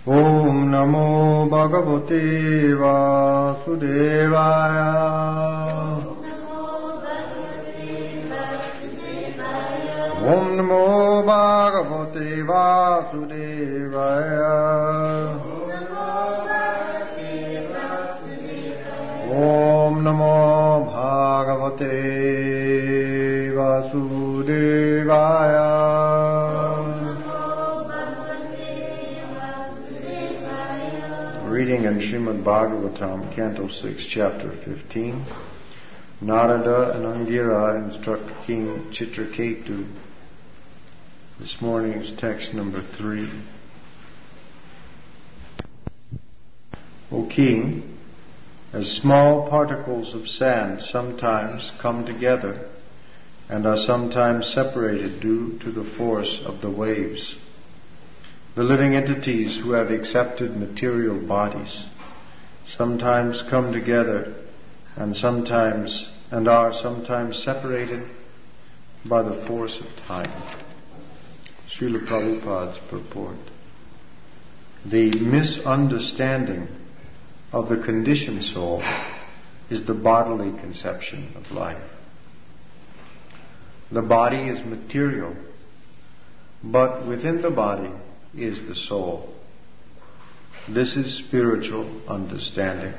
Om Namo Bhagavate Vasudevaya. Om Namo Bhagavate Vasudevaya. Om Namo Bhagavate Vasudevaya. Reading in Srimad Bhagavatam, Canto 6, Chapter 15. Narada and Angira instruct King Chitraketu. This morning's text number 3. O King, as small particles of sand sometimes come together and are sometimes separated due to the force of the waves, the living entities who have accepted material bodies sometimes come together and are sometimes separated by the force of time. Srila Prabhupada's purport. The misunderstanding of the conditioned soul is the bodily conception of life. The body is material, but within the body is the soul. This is spiritual understanding.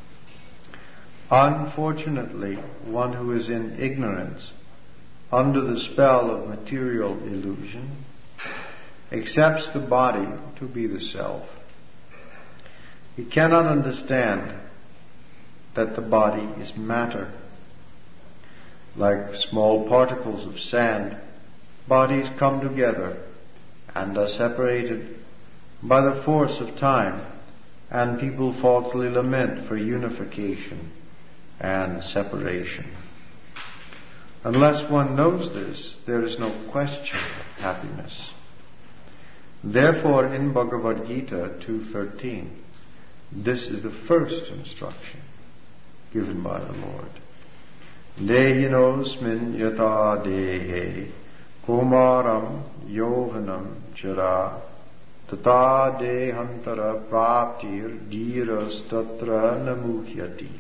Unfortunately, one who is in ignorance, under the spell of material illusion, accepts the body to be the self. He cannot understand that the body is matter. Like small particles of sand, bodies come together and are separated by the force of time, and people falsely lament for unification and separation. Unless one knows this, there is no question of happiness. Therefore, in Bhagavad Gita 2.13, this is the first instruction given by the Lord. Dehinosmin yata dehe kumaram yovanam jara tata dehantara praptir giras tatra namuhyati.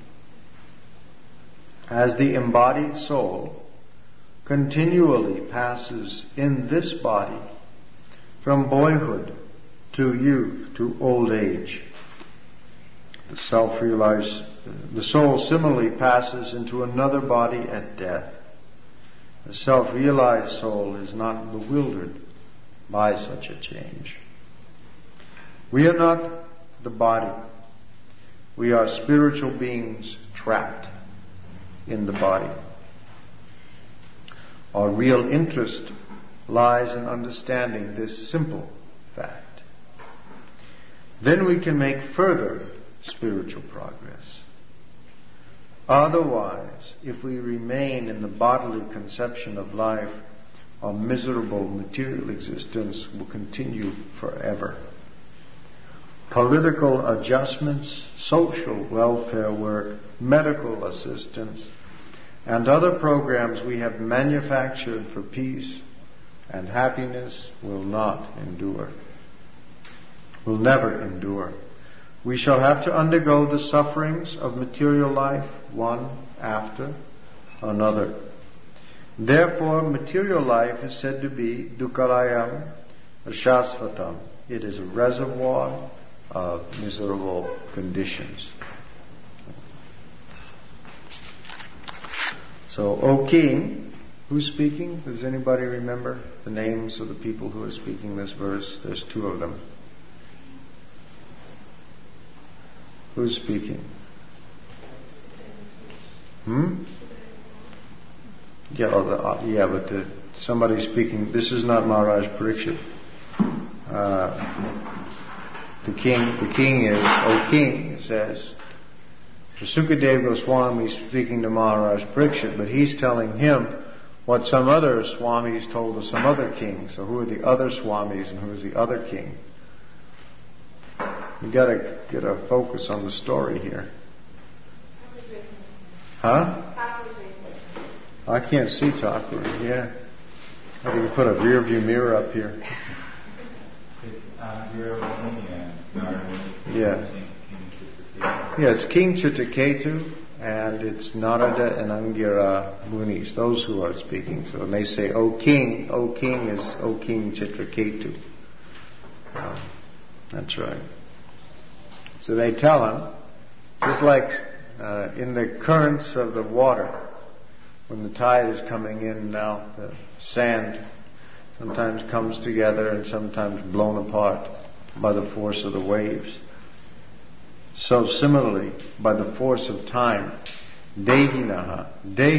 As the embodied soul continually passes in this body from boyhood to youth to old age, the soul similarly passes into another body at death. The self-realized soul is not bewildered by such a change. We are not the body. We are spiritual beings trapped in the body. Our real interest lies in understanding this simple fact. Then we can make further spiritual progress. Otherwise, if we remain in the bodily conception of life, our miserable material existence will continue forever. Political adjustments, social welfare work, medical assistance, and other programs we have manufactured for peace and happiness will not endure. Will never endure. We shall have to undergo the sufferings of material life, one after another. Therefore, material life is said to be dukkhalayam shasvatam. It is a reservoir of miserable conditions. So, O King, who's speaking? Does anybody remember the names of the people who are speaking this verse? There's 2 of them. Who's speaking? But somebody's speaking. This is not Maharaj Parikshit. The king is, O King, it says. Sukadeva Goswami is speaking to Maharaj Parikshit, but he's telling him what some other Swamis told to some other king. So who are the other Swamis and who is the other king? You gotta get a focus on the story here. Huh? I can't see Thakur. Yeah. I can put a rear view mirror up here. You're Yeah. Yeah, it's King Chitraketu and it's Narada and Angira Munis, those who are speaking. So when they say, O King is O King Chitraketu. That's right. So they tell him, just like in the currents of the water, when the tide is coming in and out, the sand sometimes comes together and sometimes blown apart by the force of the waves. So similarly, by the force of time, Dehinaha,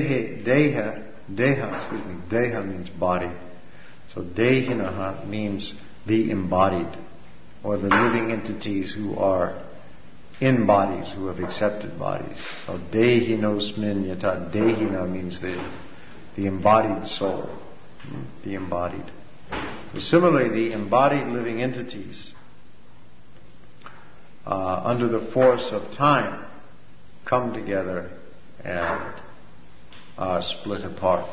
Deha means body. So Dehinaha means the embodied, or the living entities who are in bodies, who have accepted bodies. So Dehinosmin yata, Dehina means the embodied soul, the embodied. So similarly, the embodied living entities, under the force of time, come together and are split apart.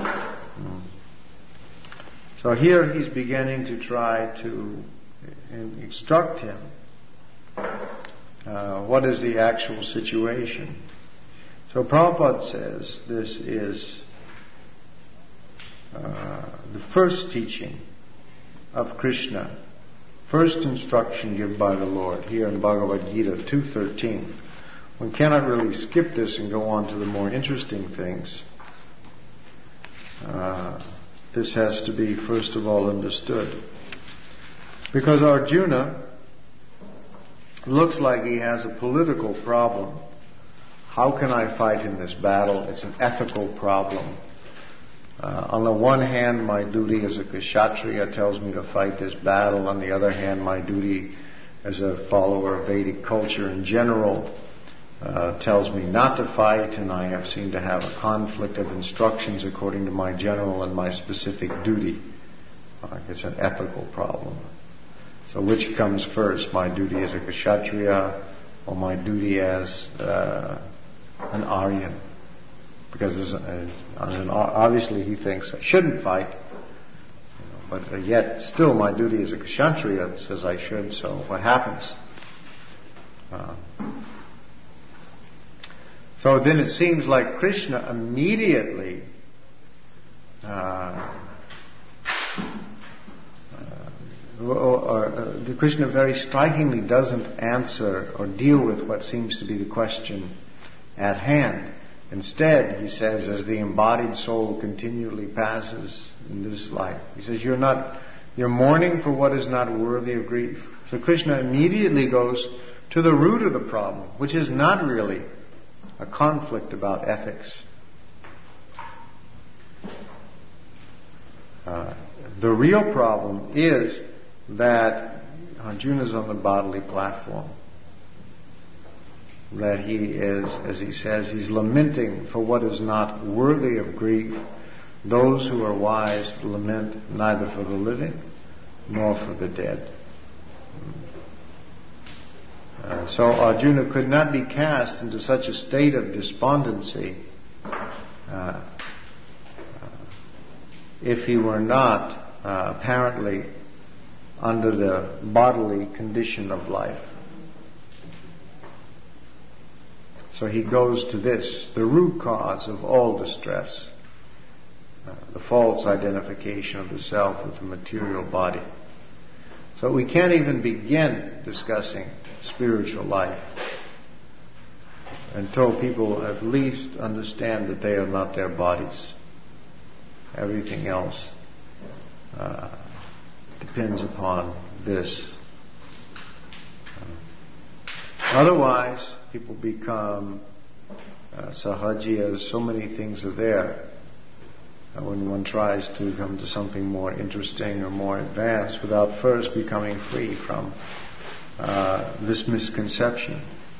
So here he's beginning to try to instruct him what is the actual situation. So Prabhupada says this is the first teaching of Krishna, first instruction given by the Lord here in Bhagavad Gita 2:13. One cannot really skip this and go on to the more interesting things. This has to be first of all understood. Because Arjuna looks like he has a political problem. How can I fight in this battle? It's an ethical problem. On the one hand, my duty as a Kshatriya tells me to fight this battle. On the other hand, my duty as a follower of Vedic culture in general tells me not to fight, and I seem to have a conflict of instructions according to my general and my specific duty. It's an ethical problem. So which comes first, my duty as a Kshatriya or my duty as an Aryan? Because obviously he thinks I shouldn't fight, but yet still my duty as a Kshatriya says I should, so what happens? So then it seems like Krishna immediately the Krishna very strikingly doesn't answer or deal with what seems to be the question at hand. Instead, he says, as the embodied soul continually passes in this life, he says, you're mourning for what is not worthy of grief. So Krishna immediately goes to the root of the problem, which is not really a conflict about ethics. The real problem is that Arjuna is on the bodily platform. That he is, as he says, he's lamenting for what is not worthy of grief. Those who are wise lament neither for the living nor for the dead. So Arjuna could not be cast into such a state of despondency if he were not apparently under the bodily condition of life. So he goes to this, the root cause of all distress, the false identification of the self with the material body. So we can't even begin discussing spiritual life until people at least understand that they are not their bodies. Everything else depends upon this. Otherwise, people become sahajiyas. So many things are there. When one tries to come to something more interesting or more advanced without first becoming free from this misconception.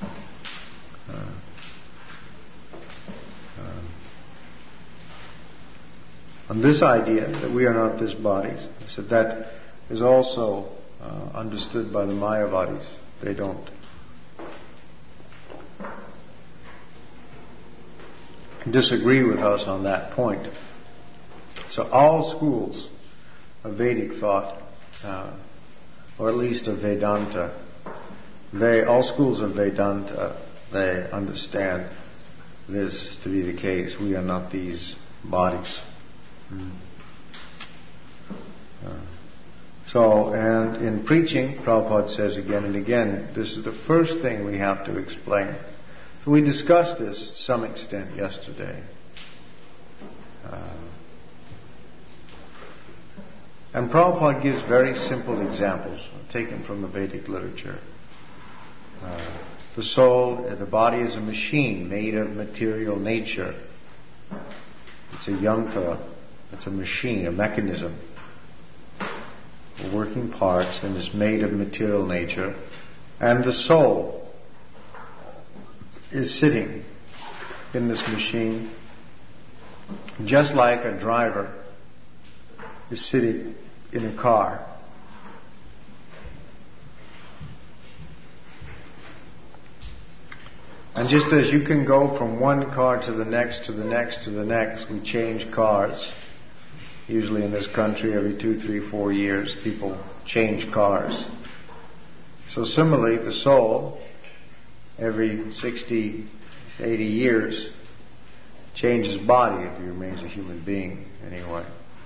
On this idea that we are not this bodies, so that is also understood by the Mayavadis. They don't disagree with us on that point. So all schools of Vedic thought, or at least of Vedanta, all schools of Vedanta, they understand this to be the case. We are not these bodies. And in preaching, Prabhupada says again and again, this is the first thing we have to explain. So we discussed this to some extent yesterday. And Prabhupada gives very simple examples taken from the Vedic literature. The soul, the body is a machine made of material nature. It's a yantra, it's a machine, a mechanism, working parts, and is made of material nature. And the soul is sitting in this machine just like a driver is sitting in a car. And just as you can go from one car to the next, to the next, to the next, we change cars. Usually in this country, every 2, 3, 4 years, people change cars. So similarly, the soul, every 60, 80 years, changes body if he remains a human being anyway.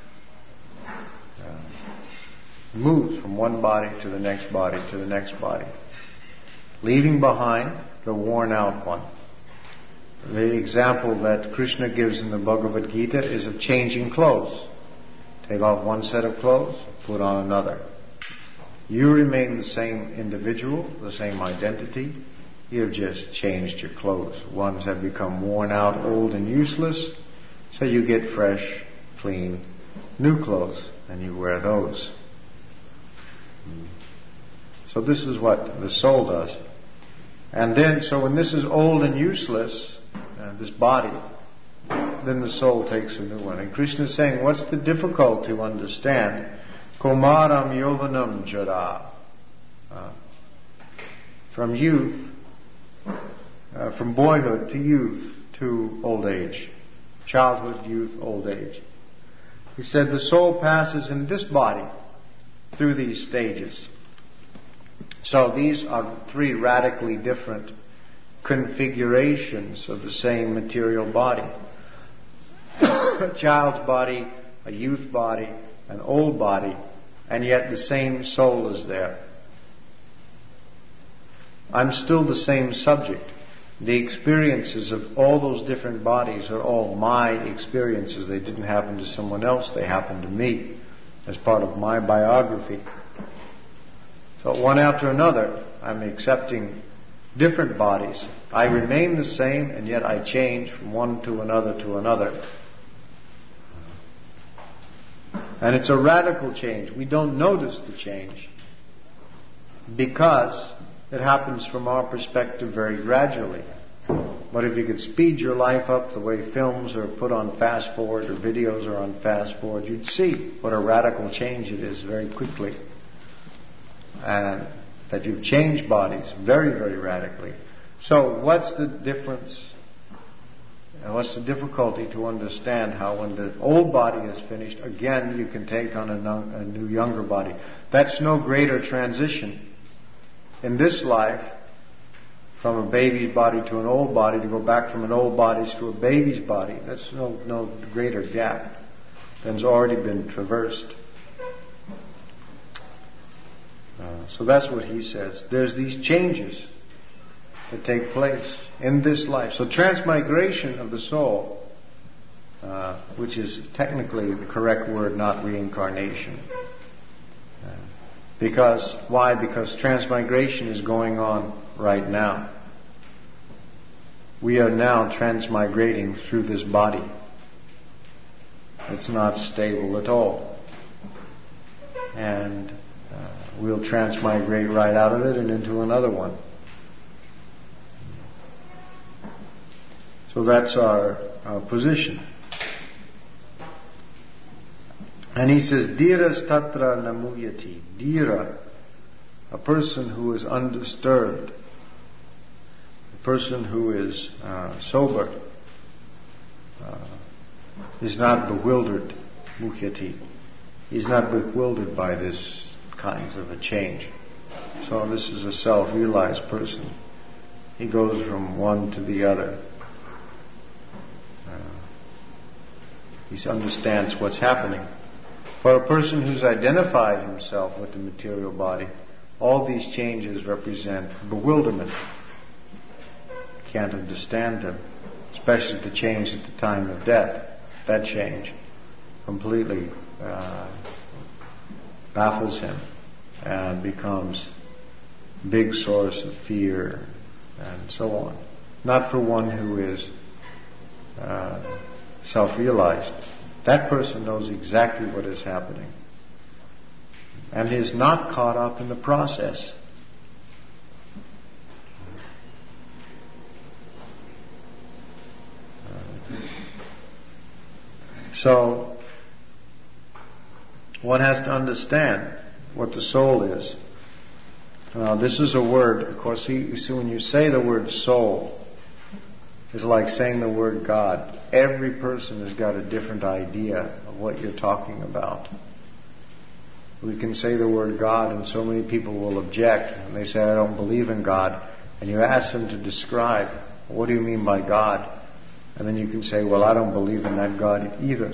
Moves from one body to the next body to the next body, leaving behind the worn out one. The example that Krishna gives in the Bhagavad Gita is of changing clothes. Take off one set of clothes, put on another. You remain the same individual, the same identity. You've just changed your clothes. Ones have become worn out, old and useless, so you get fresh, clean, new clothes, and you wear those. So this is what the soul does. And then, so when this is old and useless, this body, then the soul takes a new one. And Krishna is saying, what's the difficult to understand? Komaram yovanam jara. From youth, from boyhood to youth to old age. Childhood, youth, old age. He said the soul passes in this body through these stages. So these are 3 radically different configurations of the same material body. A child's body, a youth body, an old body, and yet the same soul is there. I'm still the same subject. The experiences of all those different bodies are all my experiences. They didn't happen to someone else, they happened to me as part of my biography. So one after another, I'm accepting different bodies. I remain the same, and yet I change from one to another to another. And it's a radical change. We don't notice the change because it happens from our perspective very gradually. But if you could speed your life up the way films are put on fast forward or videos are on fast forward, you'd see what a radical change it is very quickly. And that you've changed bodies very, very radically. So what's the difference? What's the difficulty to understand how when the old body is finished, again you can take on a new younger body? That's no greater transition. In this life, from a baby's body to an old body, to go back from an old body to a baby's body, that's no greater gap than's already been traversed. So that's what he says. There's these changes that take place in this life. So transmigration of the soul, which is technically the correct word, not reincarnation. Because, why? Because transmigration is going on right now. We are now transmigrating through this body. It's not stable at all. And we'll transmigrate right out of it and into another one. So that's our position. And he says, Dhiras tatra namuyati. Dhira, a person who is undisturbed, a person who is sober, is not bewildered. Muhyati. He's not bewildered by this kinds of a change. So this is a self-realized person. He goes from one to the other. He understands what's happening. For a person who's identified himself with the material body, all these changes represent bewilderment. Can't understand them, especially the change at the time of death. That change completely baffles him and becomes a big source of fear and so on. Not for one who is self-realized. That person knows exactly what is happening and is not caught up in the process. So, one has to understand what the soul is. Now, this is a word, of course, see, when you say the word soul, it's like saying the word God. Every person has got a different idea of what you're talking about. We can say the word God and so many people will object and they say, I don't believe in God. And you ask them to describe, what do you mean by God? And then you can say, well, I don't believe in that God either.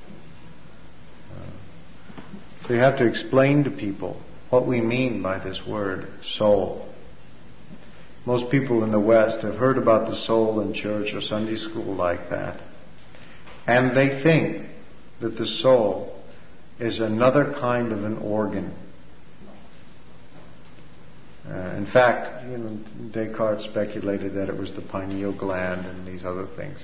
So you have to explain to people what we mean by this word, soul. Most people in the West have heard about the soul in church or Sunday school like that. And they think that the soul is another kind of an organ. In fact, Descartes speculated that it was the pineal gland and these other things.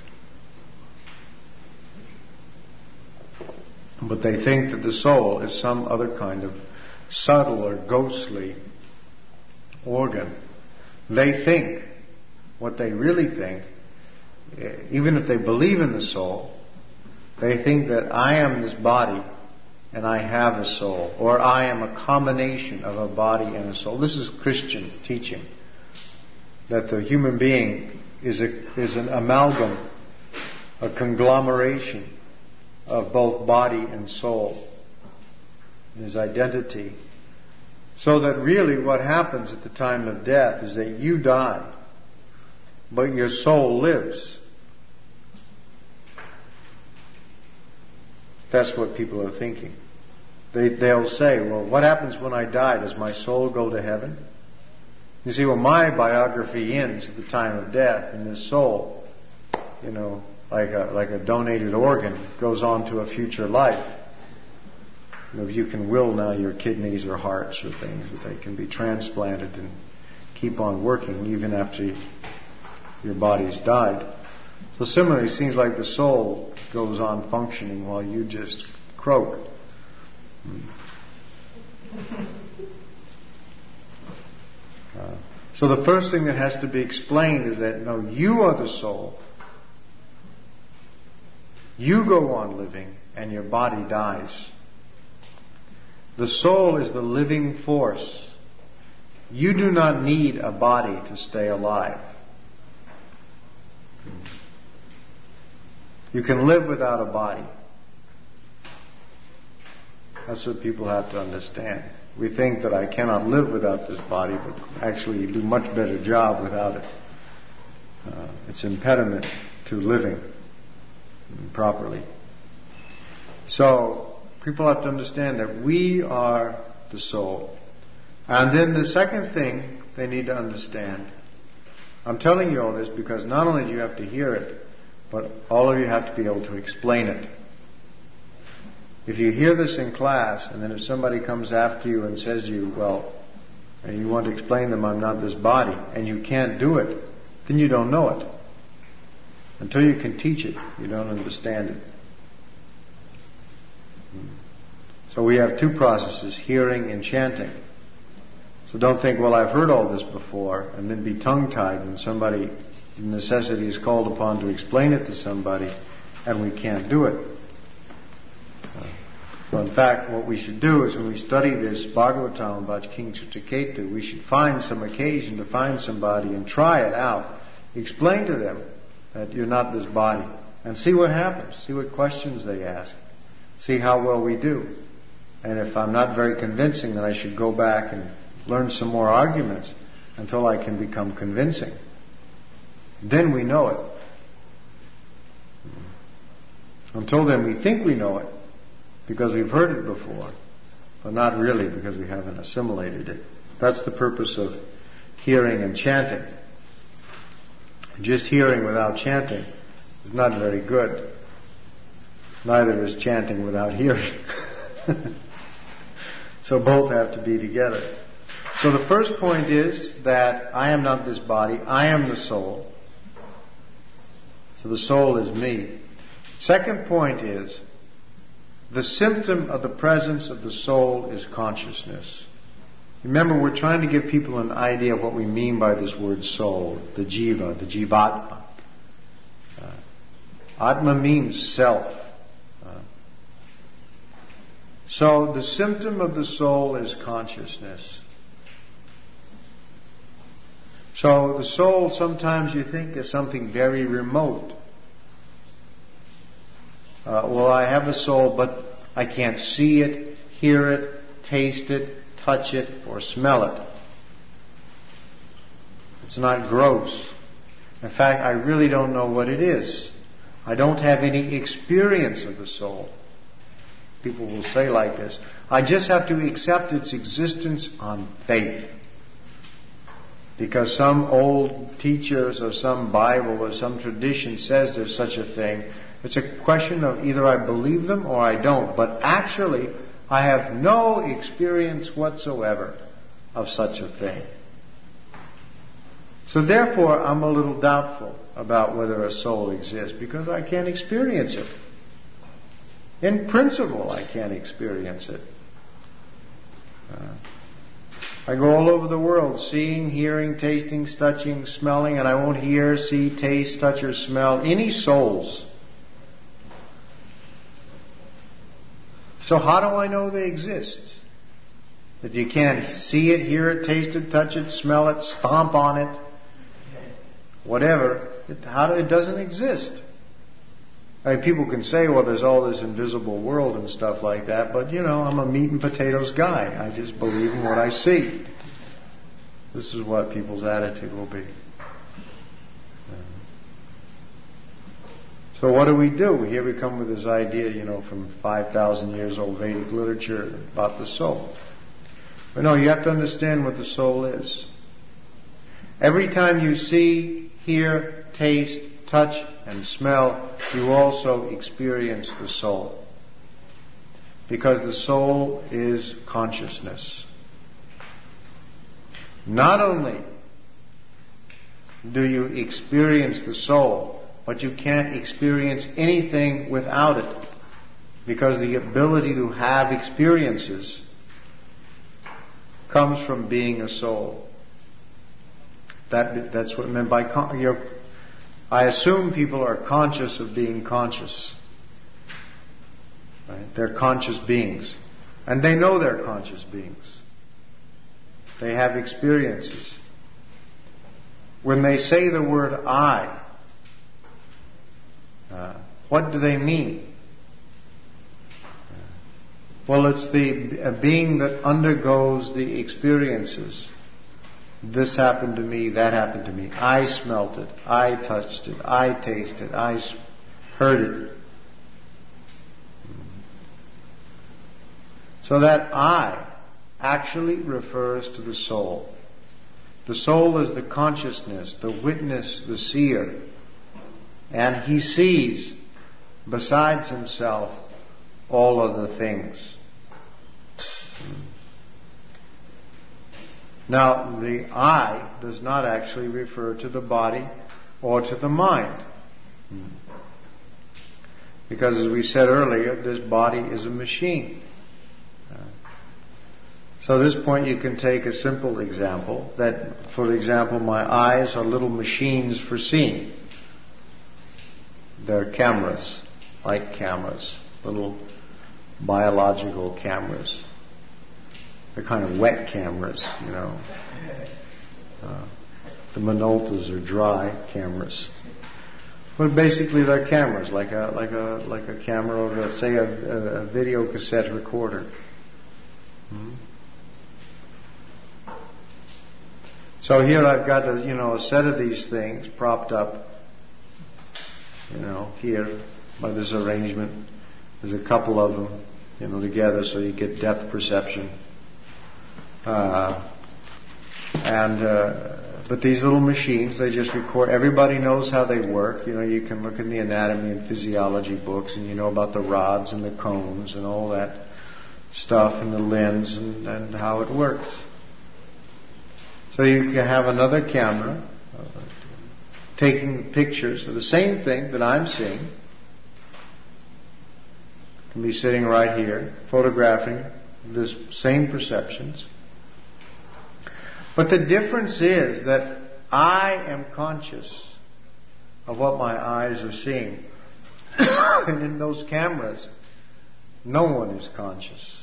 But they think that the soul is some other kind of subtle or ghostly organ. They think, what they really think, even if they believe in the soul, they think that I am this body and I have a soul, or I am a combination of a body and a soul. This is Christian teaching, that the human being is an amalgam, a conglomeration of both body and soul, his identity. So that really what happens at the time of death is that you die, but your soul lives. That's what people are thinking. They'll say, well, what happens when I die? Does my soul go to heaven? You see, well, my biography ends at the time of death, and this soul, like a donated organ, goes on to a future life. You can will now your kidneys or hearts or things, that they can be transplanted and keep on working even after your body's died. So similarly, it seems like the soul goes on functioning while you just croak. So the first thing that has to be explained is that, no, you are the soul. You go on living and your body dies. The soul is the living force. You do not need a body to stay alive. You can live without a body. That's what people have to understand. We think that I cannot live without this body, but actually you do a much better job without it. It's an impediment to living properly. So, people have to understand that we are the soul. And then the second thing they need to understand, I'm telling you all this because not only do you have to hear it, but all of you have to be able to explain it. If you hear this in class, and then if somebody comes after you and says to you, well, and you want to explain to them, I'm not this body, and you can't do it, then you don't know it. Until you can teach it, you don't understand it. So we have two processes, hearing and chanting. So don't think, well, I've heard all this before, and then be tongue-tied when somebody, necessity is called upon to explain it to somebody, and we can't do it. So in fact, what we should do is when we study this Bhagavatam about King Chitraketu, we should find some occasion to find somebody and try it out. Explain to them that you're not this body, and see what happens. See what questions they ask. See how well we do. And if I'm not very convincing, then I should go back and learn some more arguments until I can become convincing. Then we know it. Until then we think we know it because we've heard it before, but not really because we haven't assimilated it. That's the purpose of hearing and chanting. Just hearing without chanting is not very good. Neither is chanting without hearing. So both have to be together. So the first point is that I am not this body, I am the soul. So the soul is me. Second point is, the symptom of the presence of the soul is consciousness. Remember, we're trying to give people an idea of what we mean by this word soul, the jiva, the jivatma. Atma means self. So the symptom of the soul is consciousness. So the soul sometimes you think is something very remote. Well, I have a soul, but I can't see it, hear it, taste it, touch it, or smell it. It's not gross. In fact, I really don't know what it is. I don't have any experience of the soul. People will say like this, I just have to accept its existence on faith. Because some old teachers or some Bible or some tradition says there's such a thing. It's a question of either I believe them or I don't. But actually, I have no experience whatsoever of such a thing. So therefore, I'm a little doubtful about whether a soul exists because I can't experience it. In principle, I can't experience it. I go all over the world, seeing, hearing, tasting, touching, smelling, and I won't hear, see, taste, touch, or smell any souls. So how do I know they exist? If you can't see it, hear it, taste it, touch it, smell it, stomp on it, whatever, it doesn't exist. I mean, people can say, well, there's all this invisible world and stuff like that, but I'm a meat and potatoes guy. I just believe in what I see. This is what people's attitude will be. So what do? Here we come with this idea, from 5,000 years old Vedic literature about the soul. But no, you have to understand what the soul is. Every time you see, hear, taste, touch, and smell, you also experience the soul. Because the soul is consciousness. Not only do you experience the soul, but you can't experience anything without it. Because the ability to have experiences comes from being a soul. That's what I meant by I assume people are conscious of being conscious. Right? They're conscious beings. And they know they're conscious beings. They have experiences. When they say the word I, what do they mean? Well, it's the being that undergoes the experiences. This happened to me, that happened to me. I smelt it, I touched it, I tasted it, I heard it. So that I actually refers to the soul. The soul is the consciousness, the witness, the seer. And he sees, besides himself, all other things. Now, the I does not actually refer to the body or to the mind. Because as we said earlier, this body is a machine. So at this point you can take a simple example that, for example, my eyes are little machines for seeing. They're cameras, like cameras, little biological cameras. They're kind of wet cameras, The Minoltas are dry cameras. But basically they're cameras, like a camera or say a video cassette recorder. So here I've got a set of these things propped up, here by this arrangement. There's a couple of them, together, so you get depth perception. But these little machines, they just record. Everybody knows how they work. You can look in the anatomy and physiology books, and you know about the rods and the cones and all that stuff, and the lens and how it works. So you can have another camera taking pictures of the same thing that I'm seeing. Can be sitting right here, photographing the same perceptions. But the difference is that I am conscious of what my eyes are seeing. And in those cameras, no one is conscious.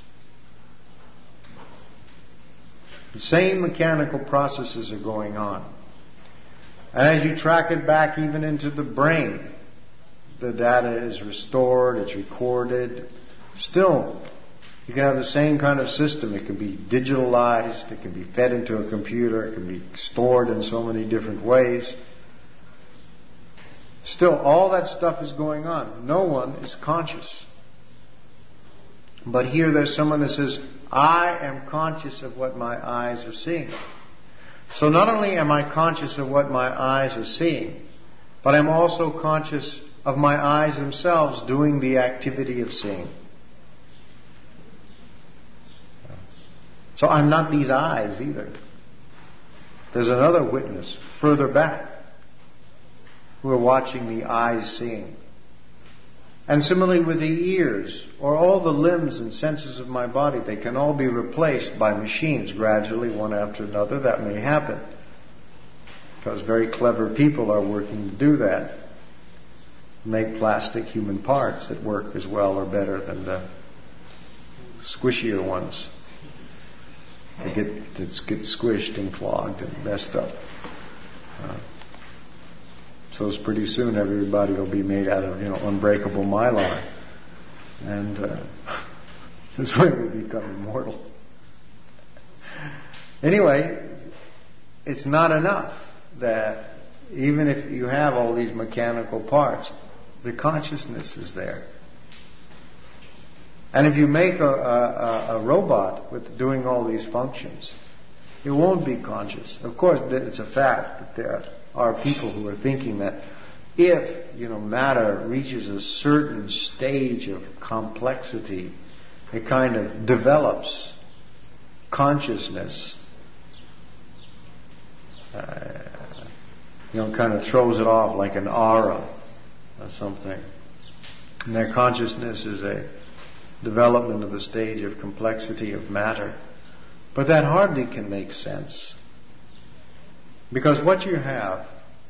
The same mechanical processes are going on. And as you track it back even into the brain, the data is restored, it's recorded. Still, you can have the same kind of system. It can be digitalized, it can be fed into a computer, it can be stored in so many different ways. Still, all that stuff is going on. No one is conscious. But here there's someone that says, I am conscious of what my eyes are seeing. So not only am I conscious of what my eyes are seeing, but I'm also conscious of my eyes themselves doing the activity of seeing. So I'm not these eyes either. There's another witness further back who are watching the eyes seeing. And similarly with the ears, or all the limbs and senses of my body, they can all be replaced by machines gradually, one after another. That may happen, because very clever people are working to do that. Make plastic human parts that work as well or better than the squishier ones. They get squished and clogged and messed up. So pretty soon everybody will be made out of unbreakable mylar, and this way we become immortal. Anyway, it's not enough that even if you have all these mechanical parts, the consciousness is there. And if you make a robot with doing all these functions, it won't be conscious. Of course, it's a fact that there are people who are thinking that if matter reaches a certain stage of complexity, it kind of develops consciousness, kind of throws it off like an aura or something. And that consciousness is a development of the stage of complexity of matter. But that hardly can make sense. Because what you have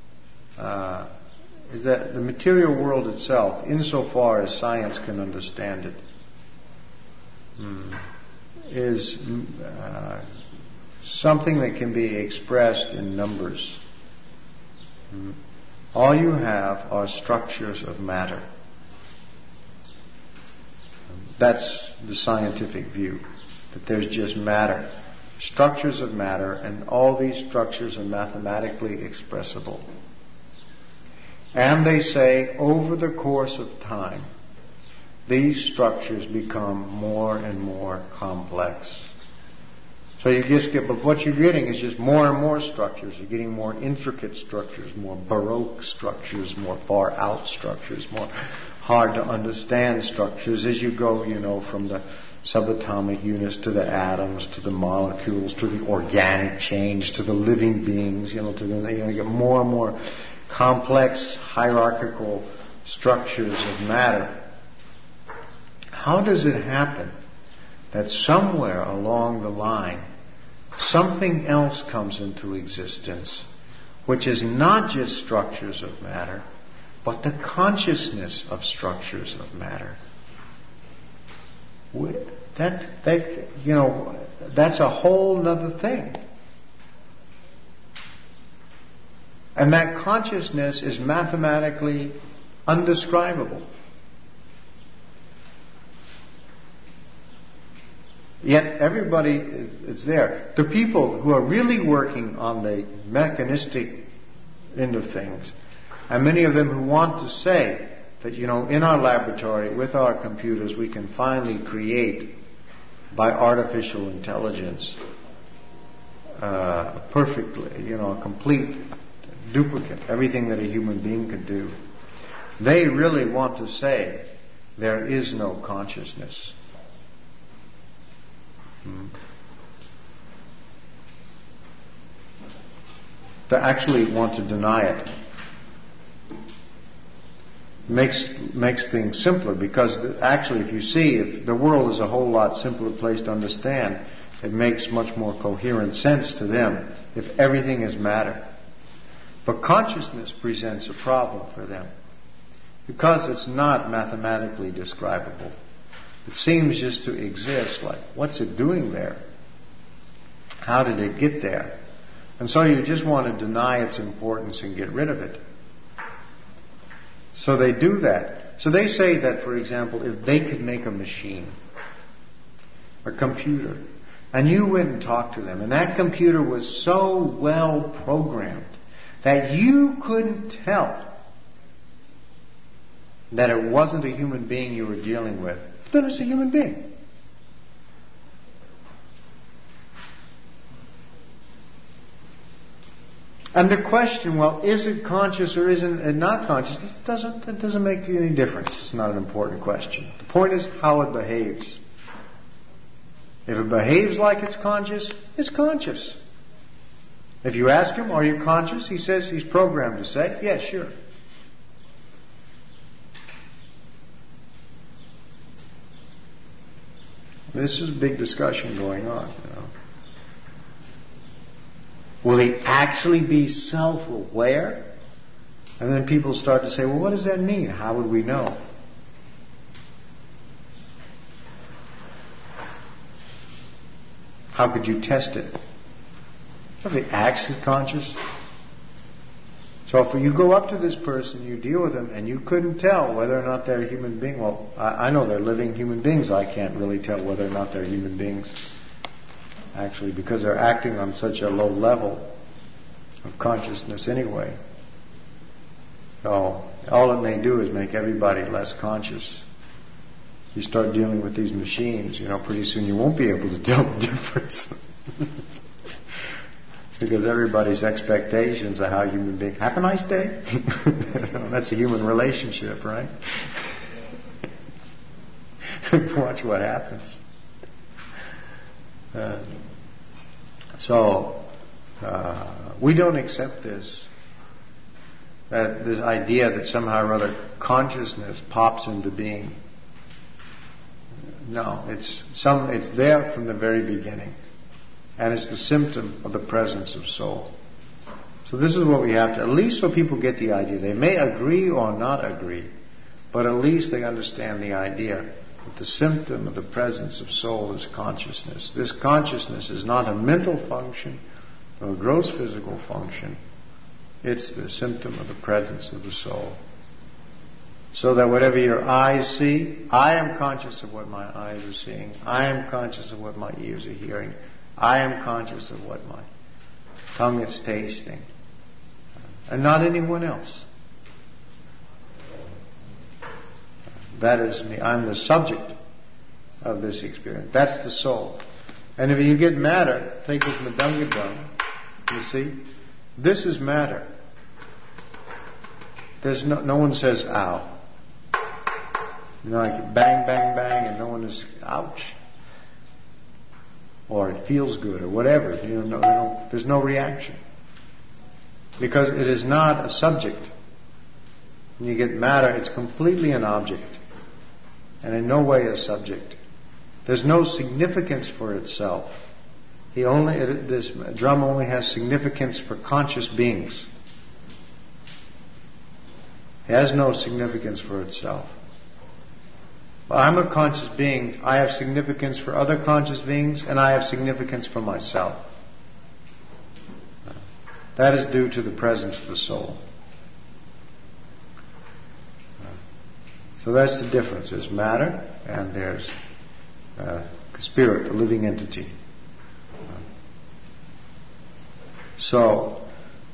is that the material world itself, insofar as science can understand it, is something that can be expressed in numbers. All you have are structures of matter. That's the scientific view, that there's just matter. Structures of matter, and all these structures are mathematically expressible. And they say, over the course of time, these structures become more and more complex. So you just get, but what you're getting is just more and more structures. You're getting more intricate structures, more Baroque structures, more far out structures, more hard to understand structures as you go, from the subatomic units to the atoms, to the molecules, to the organic change, to the living beings, you get more and more complex hierarchical structures of matter. How does it happen that somewhere along the line something else comes into existence, which is not just structures of matter, but the consciousness of structures of matter? That's a whole other thing. And that consciousness is mathematically undescribable. Yet everybody is there. The people who are really working on the mechanistic end of things, and many of them who want to say that, in our laboratory with our computers we can finally create by artificial intelligence perfectly, a complete duplicate, everything that a human being could do. They really want to say there is no consciousness. They actually want to deny it. Makes things simpler, because actually, if you see, if the world is a whole lot simpler place to understand, it makes much more coherent sense to them if everything is matter. But consciousness presents a problem for them because it's not mathematically describable. It seems just to exist. Like, what's it doing there? How did it get there? And so you just want to deny its importance and get rid of it. So they do that. So they say that, for example, if they could make a machine, a computer, and you went and talked to them, and that computer was so well programmed that you couldn't tell that it wasn't a human being you were dealing with, then it's a human being. And the question, well, is it conscious or isn't it not conscious? It doesn't make any difference. It's not an important question. The point is how it behaves. If it behaves like it's conscious, it's conscious. If you ask him, are you conscious? He says he's programmed to say, yes, sure. This is a big discussion going on, Will he actually be self-aware? And then people start to say, well, what does that mean? How would we know? How could you test it? If he acts as conscious. So if you go up to this person, you deal with them, and you couldn't tell whether or not they're a human being. Well, I know they're living human beings. I can't really tell whether or not they're human beings. Actually, because they're acting on such a low level of consciousness anyway. So all it may do is make everybody less conscious. You start dealing with these machines, pretty soon you won't be able to tell the difference. Because everybody's expectations of how human beings... Have a nice day. That's a human relationship, right? Watch what happens. We don't accept this idea that somehow or other consciousness pops into being. No, it's there from the very beginning, and it's the symptom of the presence of soul. So this is what we have to, at least so people get the idea. They may agree or not agree, but at least they understand the idea. But the symptom of the presence of soul is consciousness. This consciousness is not a mental function or a gross physical function. It's the symptom of the presence of the soul. So that whatever your eyes see, I am conscious of what my eyes are seeing. I am conscious of what my ears are hearing. I am conscious of what my tongue is tasting. And not anyone else. That is me. I'm the subject of this experience. That's the soul. And if you get matter, take this Madanga drum. You see? This is matter. There's no one says, ow. Like bang, bang, bang, and no one is, ouch. Or it feels good, or whatever. There's no reaction. Because it is not a subject. When you get matter, it's completely an object. And in no way a subject. There's no significance for itself. This drum only has significance for conscious beings. It has no significance for itself. Well, I'm a conscious being. I have significance for other conscious beings, and I have significance for myself. That is due to the presence of the soul. So that's the difference. There's matter, and there's spirit, the living entity. So,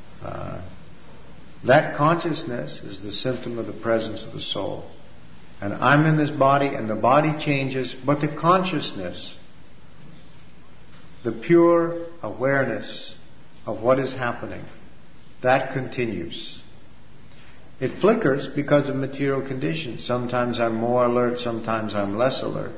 that consciousness is the symptom of the presence of the soul. And I'm in this body, and the body changes, but the consciousness, the pure awareness of what is happening, that continues. It flickers because of material conditions. Sometimes I'm more alert, sometimes I'm less alert.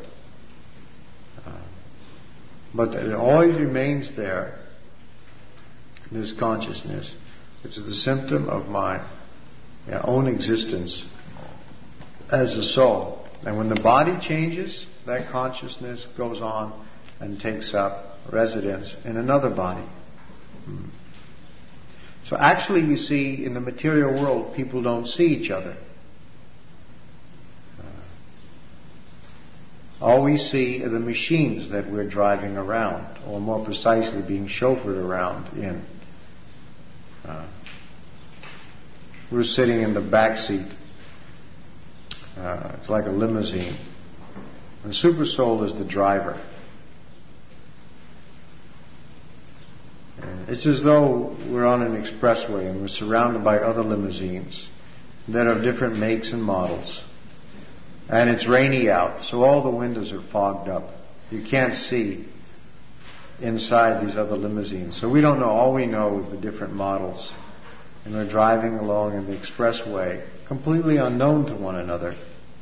But it always remains there, this consciousness. It's the symptom of my own existence as a soul. And when the body changes, that consciousness goes on and takes up residence in another body. So actually, you see, in the material world, people don't see each other. All we see are the machines that we're driving around, or more precisely, being chauffeured around in. We're sitting in the back seat. It's like a limousine. And Super Soul is the driver. It's as though we're on an expressway and we're surrounded by other limousines that are different makes and models. And it's rainy out, so all the windows are fogged up. You can't see inside these other limousines. So we don't know. All we know is the different models. And we're driving along in the expressway, completely unknown to one another.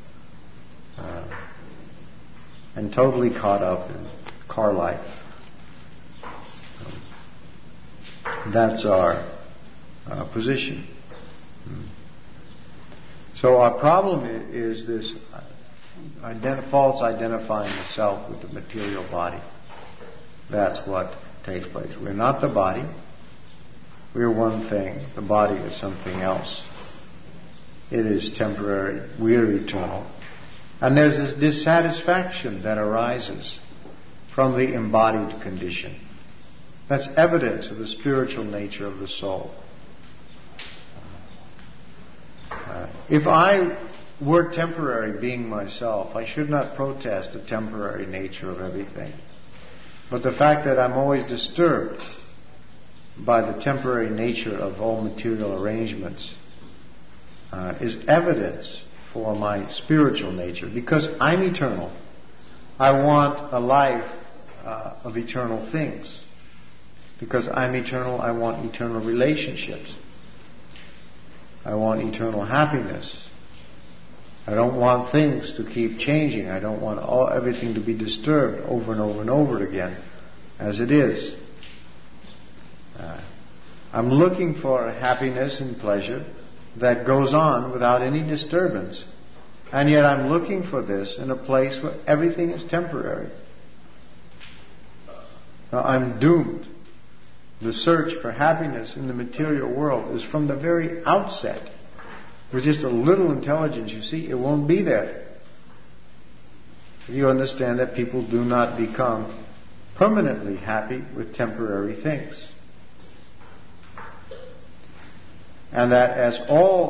And totally caught up in car life. That's our position. So our problem is this false identifying the self with the material body. That's what takes place. We're not the body. We're one thing. The body is something else. It is temporary. We're eternal. And there's this dissatisfaction that arises from the embodied condition. That's evidence of the spiritual nature of the soul. If I were temporary, being myself, I should not protest the temporary nature of everything. But the fact that I'm always disturbed by the temporary nature of all material arrangements is evidence for my spiritual nature. Because I'm eternal, I want a life of eternal things. Because I'm eternal, I want eternal relationships. I want eternal happiness. I don't want things to keep changing. I don't want everything to be disturbed over and over and over again as it is. I'm looking for happiness and pleasure that goes on without any disturbance. And yet I'm looking for this in a place where everything is temporary. Now I'm doomed. The search for happiness in the material world is from the very outset. With just a little intelligence, you see, it won't be there. You understand that people do not become permanently happy with temporary things. And that as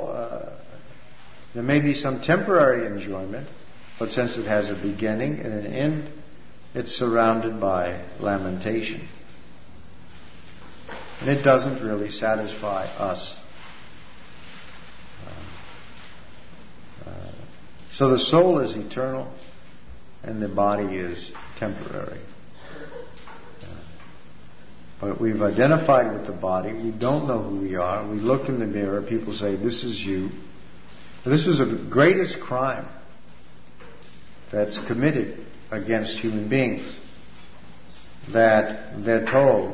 there may be some temporary enjoyment, but since it has a beginning and an end, it's surrounded by lamentation. And it doesn't really satisfy us. So the soul is eternal and the body is temporary. But we've identified with the body. We don't know who we are. We look in the mirror. People say, "This is you." This is the greatest crime that's committed against human beings. That they're told,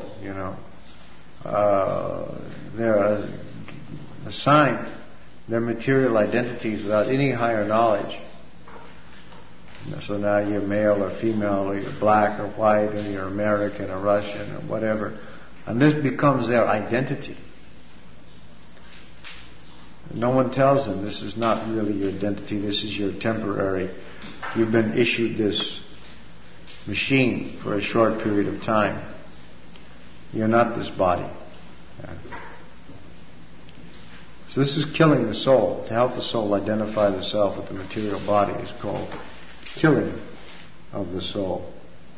they're assigned their material identities without any higher knowledge. So now you're male or female, or you're black or white, or you're American or Russian or whatever. And this becomes their identity. No one tells them this is not really your identity, this is your temporary. You've been issued this machine for a short period of time. You're not this body. So this is killing the soul. To help the soul identify the self with the material body is called killing of the soul.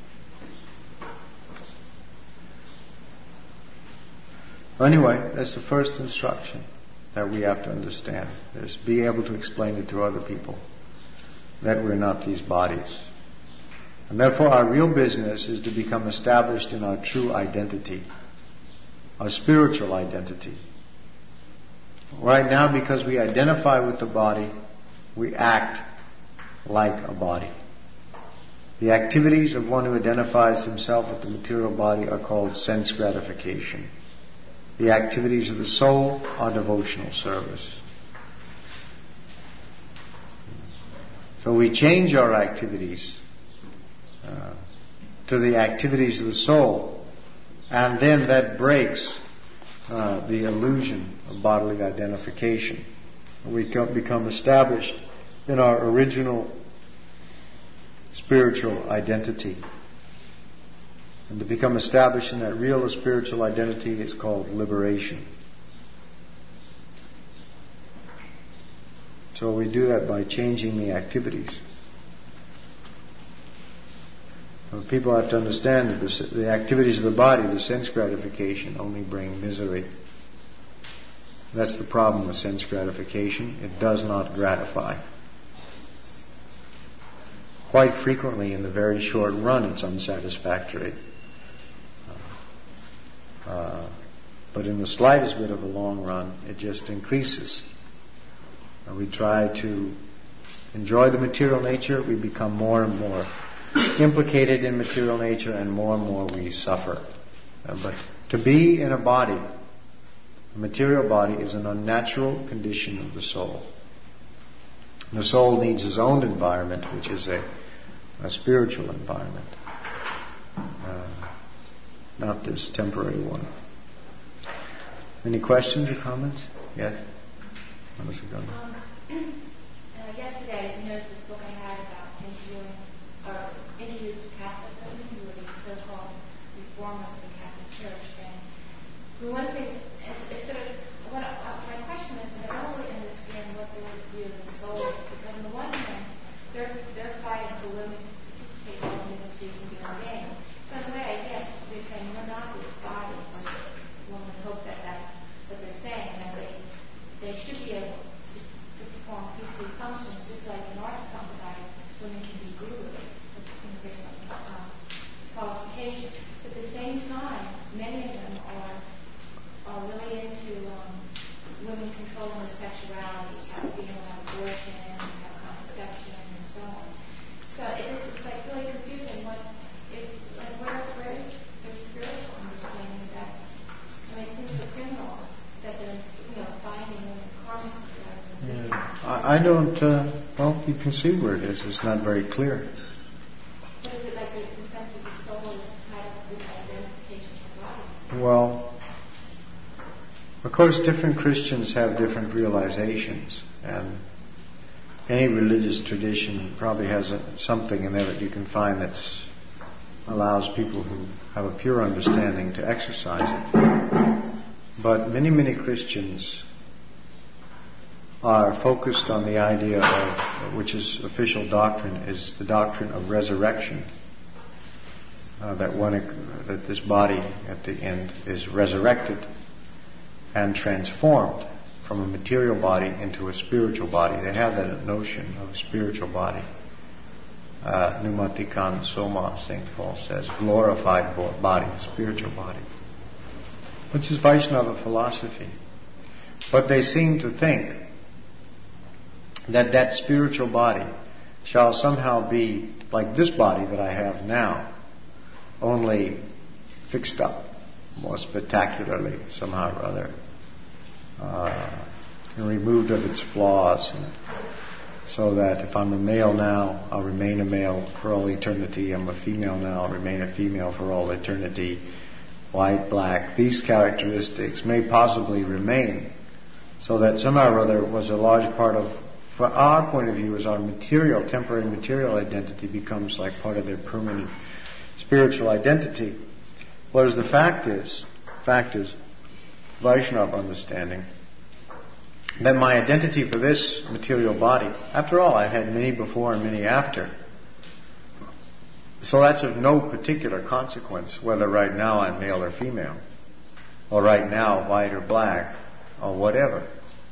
Anyway, that's the first instruction that we have to understand, is be able to explain it to other people, that we're not these bodies. And therefore our real business is to become established in our true identity, our spiritual identity. Right now, because we identify with the body, we act like a body. The activities of one who identifies himself with the material body are called sense gratification. The activities of the soul are devotional service. So we change our activities to the activities of the soul, and then that breaks the illusion of bodily identification. We become established in our original spiritual identity. And to become established in that real spiritual identity is called liberation. So we do that by changing the activities. People have to understand that the activities of the body, the sense gratification, only bring misery. That's the problem with sense gratification. It does not gratify. Quite frequently, in the very short run, it's unsatisfactory. But in the slightest bit of a long run, it just increases. We try to enjoy the material nature, we become more and more implicated in material nature, and more we suffer. But to be in a body, a material body, is an unnatural condition of the soul. The soul needs its own environment, which is a spiritual environment, not this temporary one. Any questions or comments? Yes? How's it going? Yesterday, you noticed this book I had about interviews with Catholic women who were the so-called reformers of the Catholic Church. And one thing, it's sort of, my question is, I don't really understand what they would view of the soul is, because on the one hand, they're fighting for women to participate in all ministries and be ordained. So in a way, I guess they're saying we're not this body. One would hope that that's what they're saying, that they should be able to perform priestly functions, just like in our society, women can be gurus. There's some qualification. But at the same time, many of them are really into women controlling their sexuality, being able to have abortion, have contraception, and so on. So it's like really confusing. Where is their spiritual understanding of that? I mean, it seems so criminal that they're finding women karmically. I don't. Well, you can see where it is. It's not very clear. But is it like the sense of the soul is tied up with identification of the body? Well, of course, different Christians have different realizations, and any religious tradition probably has something in there that you can find that allows people who have a pure understanding to exercise it. But many Christians are focused on the idea of, which is official doctrine, is the doctrine of resurrection. That this body at the end is resurrected and transformed from a material body into a spiritual body. They have that notion of a spiritual body. Pneumatikon soma, St. Paul says, glorified body, spiritual body, which is Vaishnava philosophy. But they seem to think that spiritual body shall somehow be like this body that I have now, only fixed up more spectacularly somehow or other, and removed of its flaws, so that if I'm a male now, I'll remain a male for all eternity. I'm a female now, I'll remain a female for all eternity. White, black, these characteristics may possibly remain, so that somehow or other was a large part of, from our point of view, as our temporary material identity becomes like part of their permanent spiritual identity. Whereas the fact is, Vaishnava understanding, that my identity for this material body, after all, I've had many before and many after. So that's of no particular consequence whether right now I'm male or female. or right now, white or black, or whatever.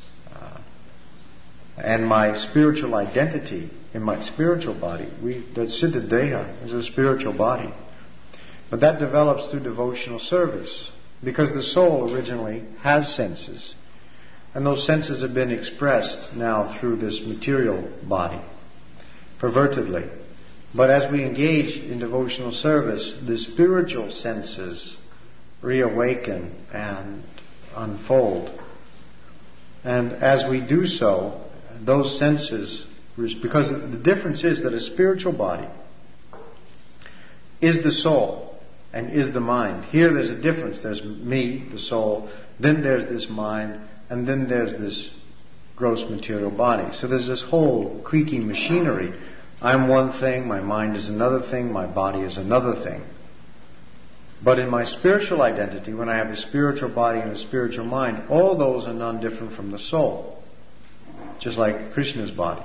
And my spiritual identity in my spiritual body, the Siddha Deha is a spiritual body. But that develops through devotional service, because the soul originally has senses. And those senses have been expressed now through this material body, pervertedly. But as we engage in devotional service, the spiritual senses reawaken and unfold. And as we do so, those senses, because the difference is that a spiritual body is the soul and is the mind. Here there's a difference. There's me, the soul, then there's this mind, and then there's this gross material body. So there's this whole creaking machinery. I'm one thing, my mind is another thing, my body is another thing. But in my spiritual identity, when I have a spiritual body and a spiritual mind, all those are none different from the soul, just like Krishna's body.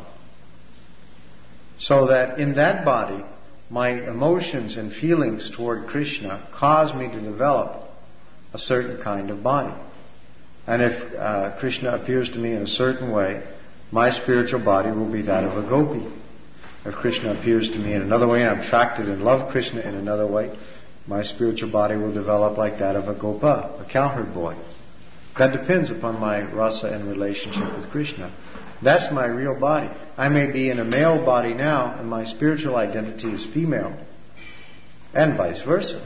So that in that body, my emotions and feelings toward Krishna cause me to develop a certain kind of body. And if Krishna appears to me in a certain way, my spiritual body will be that of a gopi. If Krishna appears to me in another way, and I'm attracted and love Krishna in another way, my spiritual body will develop like that of a gopa, a cowherd boy. That depends upon my rasa and relationship with Krishna. That's my real body. I may be in a male body now, and my spiritual identity is female, and vice versa.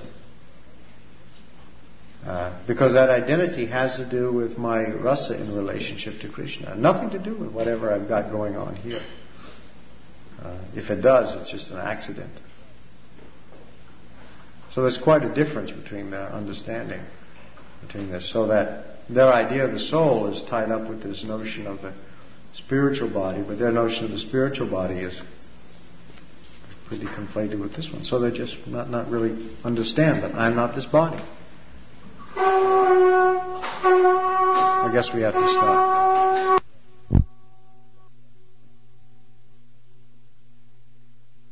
Because that identity has to do with my rasa in relationship to Krishna. Nothing to do with whatever I've got going on here. If it does, it's just an accident. So there's quite a difference between their understanding between this. So that their idea of the soul is tied up with this notion of the spiritual body, but their notion of the spiritual body is pretty conflated with this one. So they just not really understand that I'm not this body. I guess we have to stop.